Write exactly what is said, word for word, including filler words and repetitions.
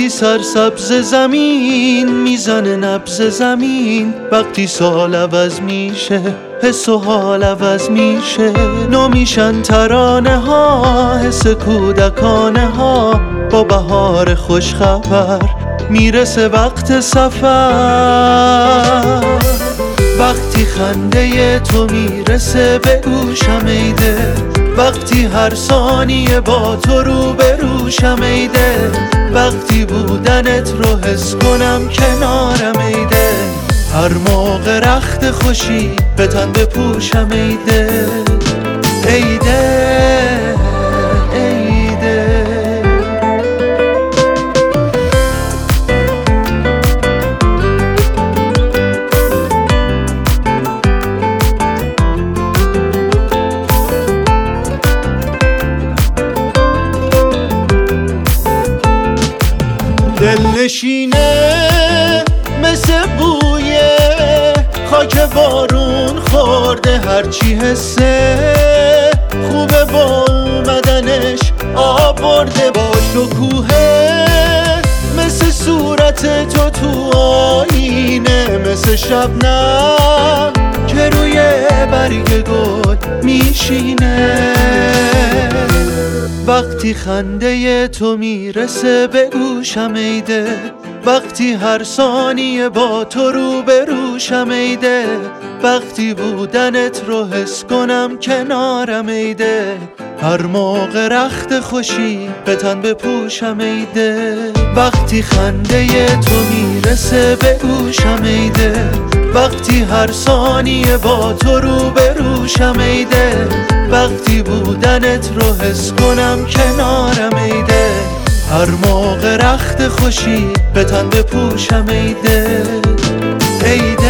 وقتی سرسبز زمین میزنه نبض زمین، وقتی سال عوض میشه حس و حال عوض میشه، نو میشن ترانه ها، حس کودکانه ها، با بهار خوش خبر میرسه وقت سفر. وقتی خنده تو میرسه به گوشم ای دل، وقتی هر ثانیه با تو رو به روشم ای دل، وقتی بودنت رو حس کنم کنارم ای دل، هر موقع رخت خوشی به تن بپوشم ای دل، ای دل ای دل. دلنشینه مثل بوی خاک بارون خورده، هرچی حسه خوبه با اومدنش آورده، با شکوهه مثل صورت تو تو آینه، مثل شبنم که روی برگ گل میشینه. وقتی خنده تو میرسه به گوشم ای دل، وقتی هر ثانیه با تو رو به روشم ای دل، وقتی بودنت رو حس کنم کنارم ای دل، هر موقع رخت خوشی به تن بپوشم ای دل. وقتی خنده تو میرسه به گوشم ای دل، وقتی هر ثانیه با تو رو به روشم ای دل، وقتی بودنت رو حس کنم کنارم ای دل، هر موقع رخت خوشی به تن بپوشم ای دل، ای دل.